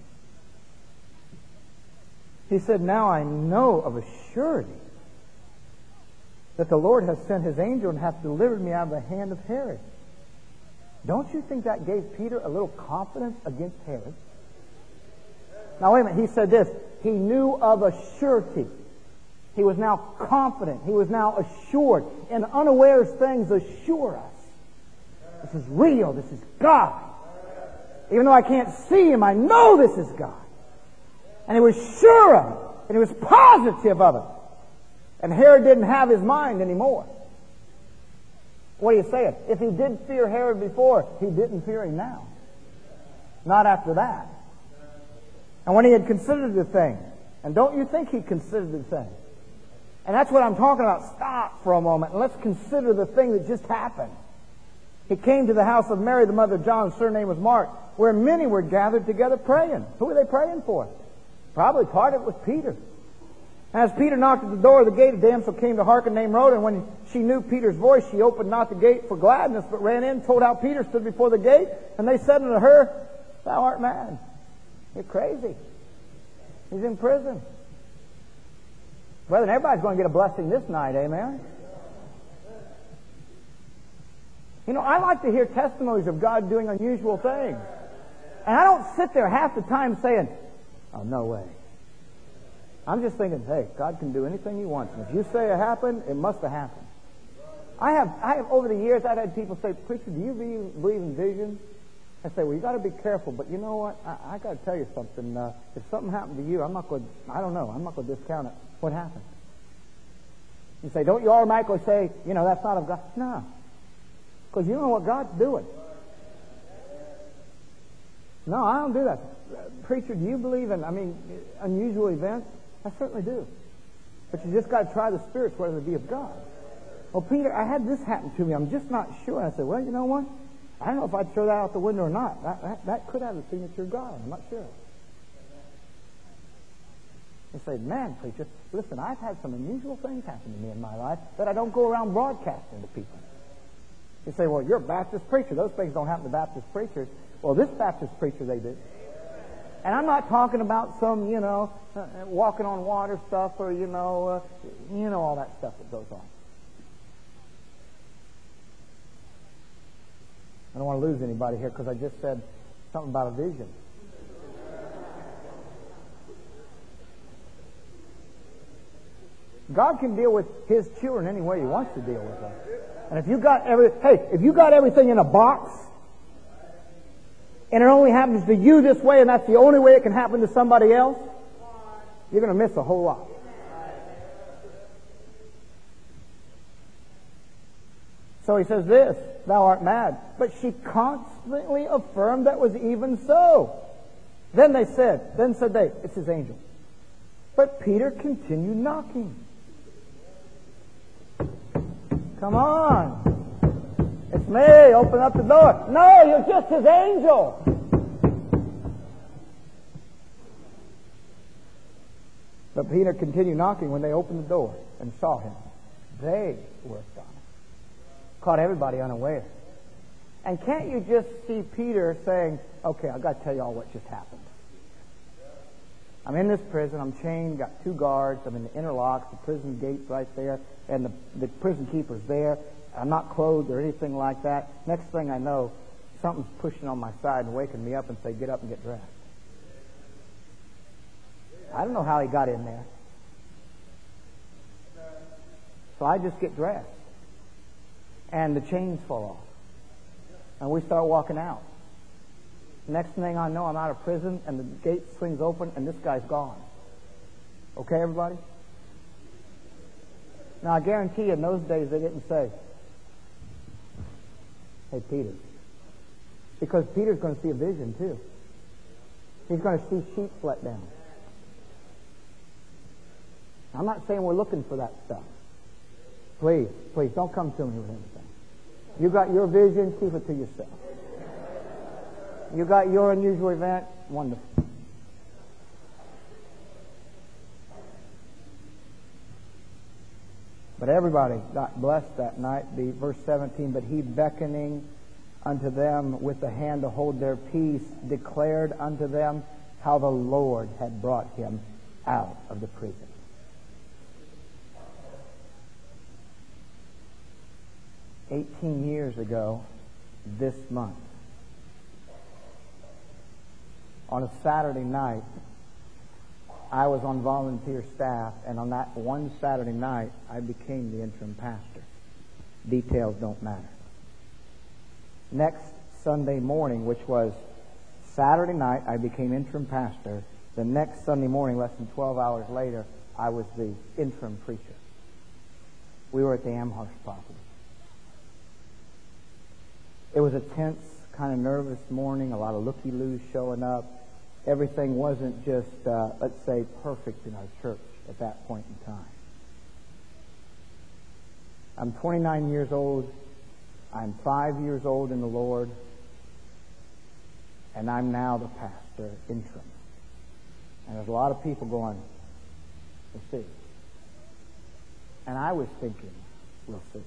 He said, Now I know of a surety that the Lord has sent his angel and hath delivered me out of the hand of Herod. Don't you think that gave Peter a little confidence against Herod? Now wait a minute, he said this, he knew of a surety. He was now confident. He was now assured. And unawares things assure us. This is real. This is God. Even though I can't see him, I know this is God. And he was sure of it. And he was positive of it. And Herod didn't have his mind anymore. What are you saying? If he did fear Herod before, he didn't fear him now. Not after that. And when he had considered the thing, and don't you think he considered the thing? And that's what I'm talking about. Stop for a moment and let's consider the thing that just happened. He came to the house of Mary, the mother of John, whose surname was Mark, where many were gathered together praying. Who were they praying for? Probably part of it was Peter. As Peter knocked at the door of the gate, a damsel came to hearken named Rhoda, and when she knew Peter's voice, she opened not the gate for gladness, but ran in, told how Peter stood before the gate, and they said unto her, Thou art mad. You're crazy. He's in prison. Brethren, everybody's going to get a blessing this night, amen? You know, I like to hear testimonies of God doing unusual things. And I don't sit there half the time saying, oh, no way. I'm just thinking, hey, God can do anything He wants. And if you say it happened, it must have happened. I have over the years, I've had people say, Preacher, do you believe in visions? I say, well, you got to be careful. But you know what? I got to tell you something. If something happened to you, I'm not going to discount it. What happened? You say, don't you automatically say, that's not of God? No. Because you know what God's doing. No, I don't do that. Preacher, do you believe in, unusual events? I certainly do. But you just got to try the spirits whether they be of God. Well, Peter, I had this happen to me. I'm just not sure. And I said, well, you know what? I don't know if I'd throw that out the window or not. That could have the signature of God. I'm not sure. You say, man, preacher, listen, I've had some unusual things happen to me in my life that I don't go around broadcasting to people. You say, well, you're a Baptist preacher. Those things don't happen to Baptist preachers. Well, this Baptist preacher, they do. And I'm not talking about some, walking on water stuff or, all that stuff that goes on. I don't want to lose anybody here because I just said something about a vision. God can deal with His children any way He wants to deal with them. And if you got everything in a box, and it only happens to you this way, and that's the only way it can happen to somebody else, you're going to miss a whole lot. So he says this, thou art mad. But she constantly affirmed that was even so. Then said they, it's his angel. But Peter continued knocking. Come on. It's me. Open up the door. No, you're just his angel. But Peter continued knocking. When they opened the door and saw him, they were astonished. Caught everybody unaware. And can't you just see Peter saying, okay, I've got to tell you all what just happened. I'm in this prison. I'm chained. Got 2 guards. I'm in the inner locks. The prison gate's right there. And the prison keeper's there. I'm not clothed or anything like that. Next thing I know, something's pushing on my side and waking me up and say, get up and get dressed. I don't know how he got in there. So I just get dressed. And the chains fall off. And we start walking out. Next thing I know, I'm out of prison, and the gate swings open, and this guy's gone. Okay, everybody? Now, I guarantee you, in those days, they didn't say, hey, Peter. Because Peter's going to see a vision, too. He's going to see sheep let down. I'm not saying we're looking for that stuff. Please, don't come to me with anything. You got your vision, keep it to yourself. You got your unusual event, wonderful. But everybody got blessed that night. Verse 17, but he beckoning unto them with the hand to hold their peace, declared unto them how the Lord had brought him out of the prison. "18 years ago this month, on a Saturday night, I was on volunteer staff, and on that one Saturday night, I became the interim pastor. Details don't matter. Next Sunday morning, which was Saturday night, I became interim pastor. The next Sunday morning, less than 12 hours later, I was the interim preacher. We were at the Amherst property. It was a tense, kind of nervous morning, a lot of looky-loos showing up. Everything wasn't just, let's say, perfect in our church at that point in time. I'm 29 years old. I'm 5 years old in the Lord. And I'm now the pastor interim. And there's a lot of people going, we'll see. And I was thinking, we'll see.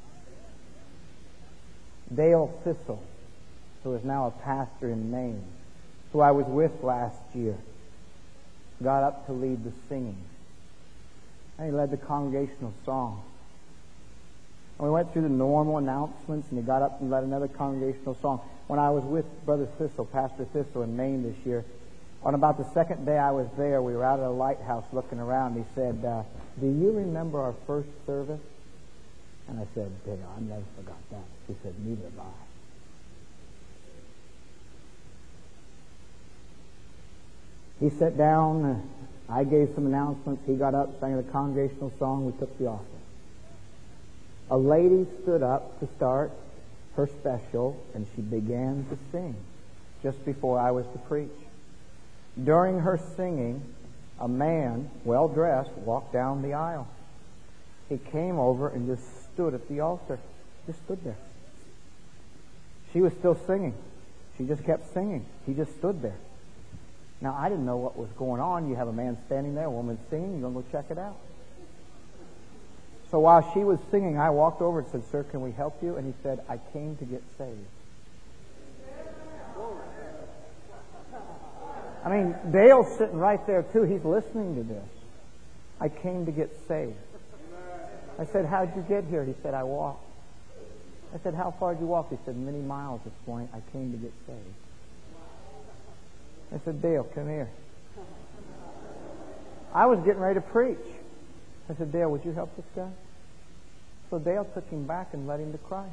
Dale Thistle, who is now a pastor in Maine, who I was with last year, got up to lead the singing. And he led the congregational song. And we went through the normal announcements, and he got up and led another congregational song. When I was with Brother Thistle, Pastor Thistle in Maine this year, on about the second day I was there, we were out at a lighthouse looking around. He said, do you remember our first service? And I said, Dale, I never forgot that. He said, neither have I. He sat down, I gave some announcements, he got up, sang the congregational song, we took the offering. A lady stood up to start her special, and she began to sing just before I was to preach. During her singing, a man, well-dressed, walked down the aisle. He came over and just stood at the altar. Just stood there. She was still singing. She just kept singing. He just stood there. Now, I didn't know what was going on. You have a man standing there, a woman singing, you're going to go check it out. So while she was singing, I walked over and said, sir, can we help you? And he said, I came to get saved. I mean, Dale's sitting right there, too. He's listening to this. I came to get saved. I said, how'd you get here? He said, I walked. I said, how far did you walk? He said, many miles this morning. I came to get saved. I said, Dale, come here. I was getting ready to preach. I said, Dale, would you help this guy? So Dale took him back and led him to Christ.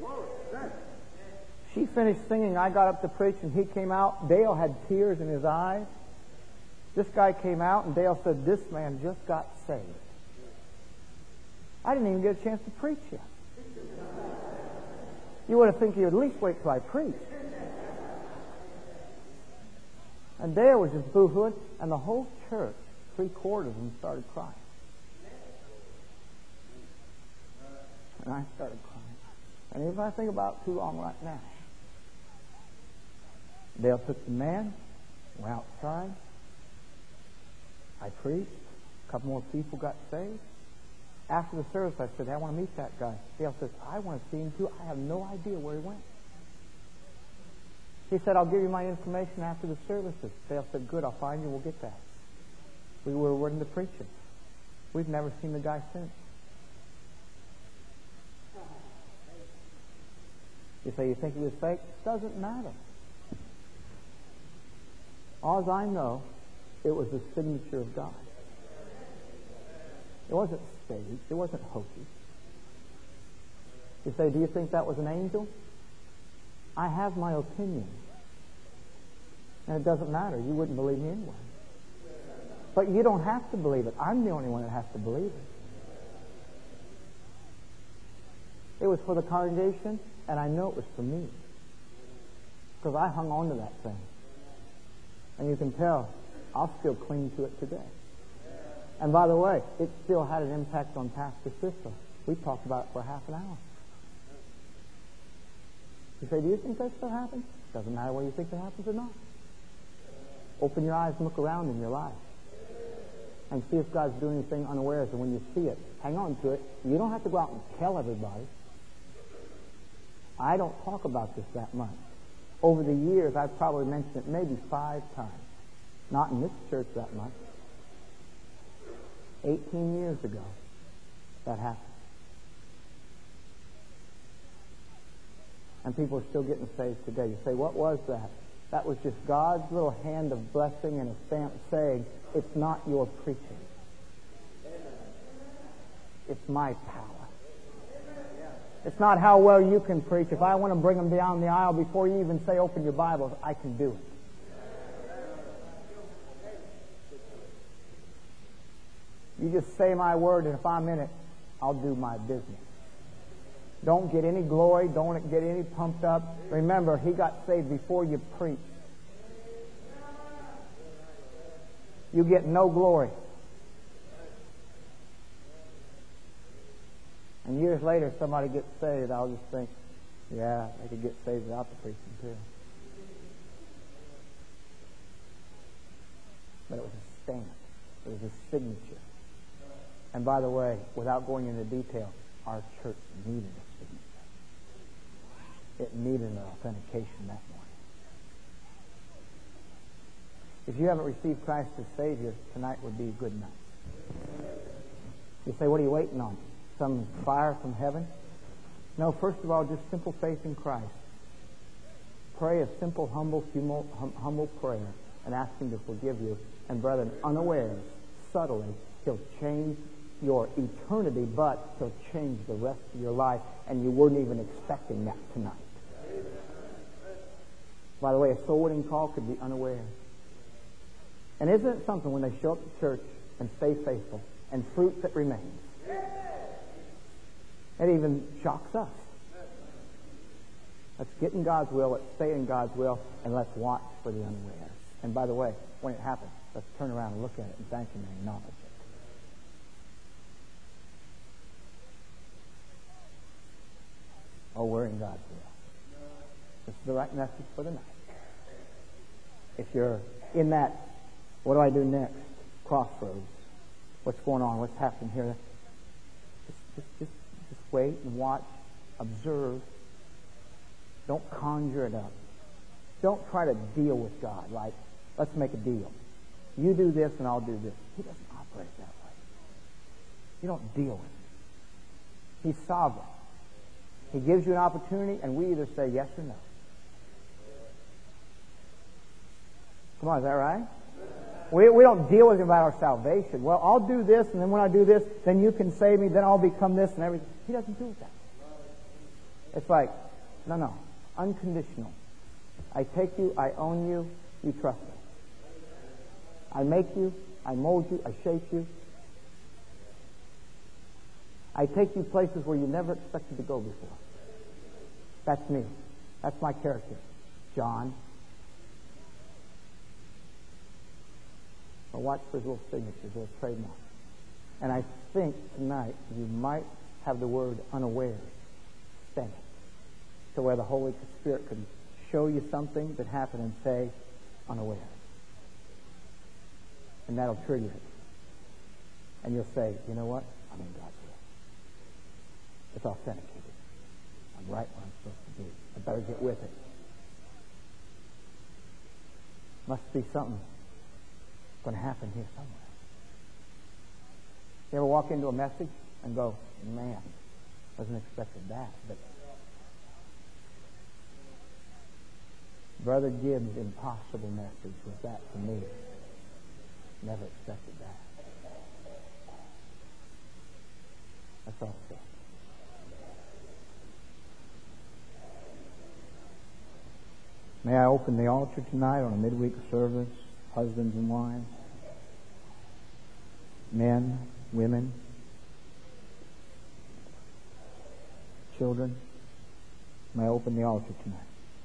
She finished singing. I got up to preach, and he came out. Dale had tears in his eyes. This guy came out, and Dale said, this man just got saved. I didn't even get a chance to preach yet. You would have think he would at least wait till I preached. And Dale was just boo-hooing, and the whole church, 3/4 of them, started crying. And I started crying. And if I think about too long right now, Dale took the man, went outside, I preached, a couple more people got saved. After the service, I said, hey, I want to meet that guy. Dale says, I want to see him too. I have no idea where he went. He said, I'll give you my information after the services. Dale said, good, I'll find you, we'll get that. We were waiting to preach it. We've never seen the guy since. You say, you think he was fake? Doesn't matter. All I know, it was the signature of God. It wasn't staged. It wasn't hokey. You say, do you think that was an angel? I have my opinion. And it doesn't matter. You wouldn't believe me anyway. But you don't have to believe it. I'm the only one that has to believe it. It was for the congregation, and I know it was for me. Because I hung on to that thing. And you can tell, I'll still cling to it today. And by the way, it still had an impact on Pastor Sisto. We talked about it for half an hour. You say, do you think that stuff happens? Doesn't matter whether you think it happens or not. Open your eyes and look around in your life. And see if God's doing anything unawares. And when you see it, hang on to it. You don't have to go out and tell everybody. I don't talk about this that much. Over the years, I've probably mentioned it maybe 5 times. Not in this church that much. 18 years ago, that happened. And people are still getting saved today. You say, what was that? That was just God's little hand of blessing and a stamp saying, it's not your preaching. It's my power. It's not how well you can preach. If I want to bring them down the aisle before you even say open your Bibles, I can do it. You just say my word, and if I'm in it, I'll do my business. Don't get any glory. Don't get any pumped up. Remember, he got saved before you preached. You get no glory. And years later, somebody gets saved, I'll just think, yeah, they could get saved without the preaching too. But it was a stamp. It was a signature. And by the way, without going into detail, our church needed a signature. It needed an authentication that morning. If you haven't received Christ as Savior, tonight would be a good night. You say, what are you waiting on? Some fire from heaven? No, first of all, just simple faith in Christ. Pray a simple, humble prayer and ask Him to forgive you. And brethren, unawares, subtly, He'll change your eternity, but He'll change the rest of your life, and you weren't even expecting that tonight. By the way, a soul winning call could be unaware. And isn't it something when they show up to church and stay faithful and fruit that remains? It even shocks us. Let's get in God's will, let's stay in God's will, and let's watch for the unawares. And by the way, when it happens, let's turn around and look at it and thank Him and acknowledge it. Oh, we're in God's will. This is the right message for the night. If you're in that, what do I do next? Crossroads. What's going on? What's happening here? Just wait and watch. Observe. Don't conjure it up. Don't try to deal with God. Like, let's make a deal. You do this and I'll do this. He doesn't operate that way. You don't deal with Him. He's sovereign. He gives you an opportunity, and we either say yes or no. Come on, is that right? We don't deal with Him about our salvation. Well, I'll do this, and then when I do this, then you can save me, then I'll become this and everything. He doesn't do that. It's like, no. Unconditional. I take you, I own you, you trust me. I make you, I mold you, I shape you. I take you places where you never expected to go before. That's me. That's my character. John. or watch for his little signatures or trademark. And I think tonight you might have the word unaware sent to where the Holy Spirit could show you something that happened and say, unaware. And that'll trigger it. And you'll say, you know what? I'm in God's will. It's authenticated. I'm right where I'm supposed to be. I better get with it. Must be something going to happen here somewhere. You ever walk into a message and go, man, wasn't expecting that. But Brother Gibbs' impossible message was that to me. Never expected that. That's all said. May I open the altar tonight on a midweek service, husbands and wives, men, women, children. May I open the altar tonight.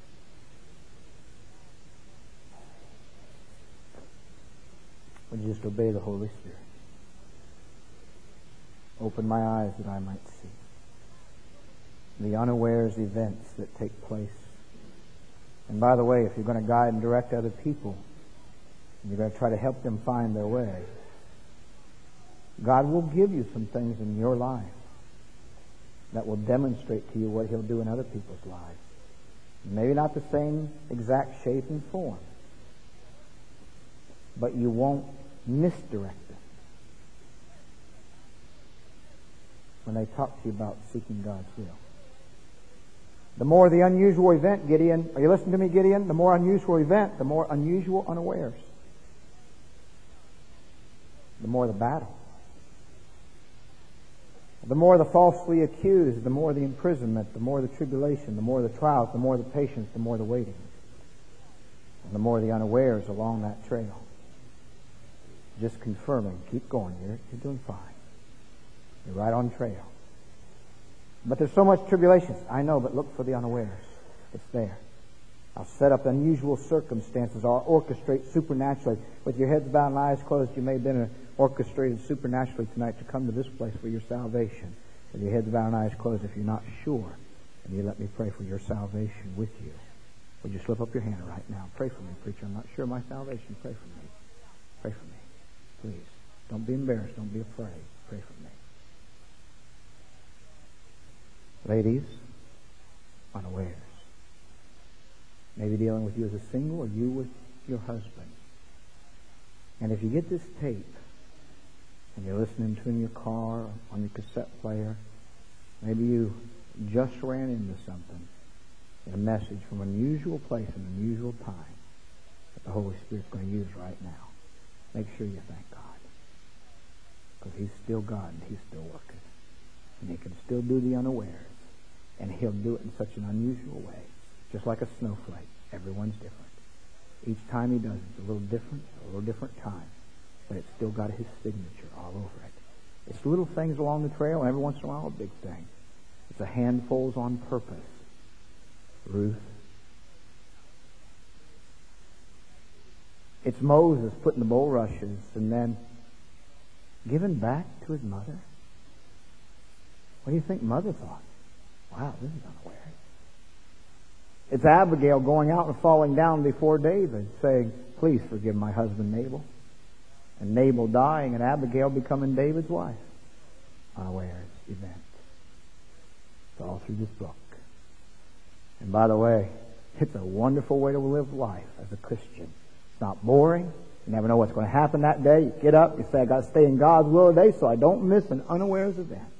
Would you just obey the Holy Spirit? Open my eyes that I might see the unawares events that take place. And by the way, if you're going to guide and direct other people, you're going to try to help them find their way, God will give you some things in your life that will demonstrate to you what He'll do in other people's lives. Maybe not the same exact shape and form, but you won't misdirect them when they talk to you about seeking God's will. The more the unusual event, Gideon, are you listening to me, Gideon? The more unusual event, the more unusual unawares. The more the battle. The more the falsely accused, the more the imprisonment, the more the tribulation, the more the trials, the more the patience, the more the waiting. And the more the unawares along that trail. Just confirming, keep going, you're doing fine. You're right on trail. But there's so much tribulation. I know, but look for the unawares. It's there. I'll set up unusual circumstances. I'll orchestrate supernaturally. With your heads bowed and eyes closed, you may have been orchestrated supernaturally tonight to come to this place for your salvation. With your heads bowed and eyes closed, if you're not sure, and you let me pray for your salvation with you. Would you slip up your hand right now? Pray for me, preacher. I'm not sure of my salvation. Pray for me. Pray for me. Please. Don't be embarrassed. Don't be afraid. Pray for me. Ladies, unawares. Maybe dealing with you as a single or you with your husband. And if you get this tape and you're listening to it in your car or on your cassette player, maybe you just ran into something, a message from an unusual place and an unusual time that the Holy Spirit's going to use right now. Make sure you thank God. Because He's still God and He's still working. And He can still do the unawares. And He'll do it in such an unusual way. Just like a snowflake. Everyone's different. Each time He does it, it's a little different time. But it's still got His signature all over it. It's little things along the trail, and every once in a while a big thing. It's a handfuls on purpose. Ruth. It's Moses putting the bulrushes and then giving back to his mother. What do you think mother thought? Wow, this is unaware. It's Abigail going out and falling down before David, saying, please forgive my husband Nabal. And Nabal dying and Abigail becoming David's wife. Unawares event. It's all through this book. And by the way, it's a wonderful way to live life as a Christian. It's not boring. You never know what's going to happen that day. You get up, you say, I got to stay in God's will today so I don't miss an unawares event.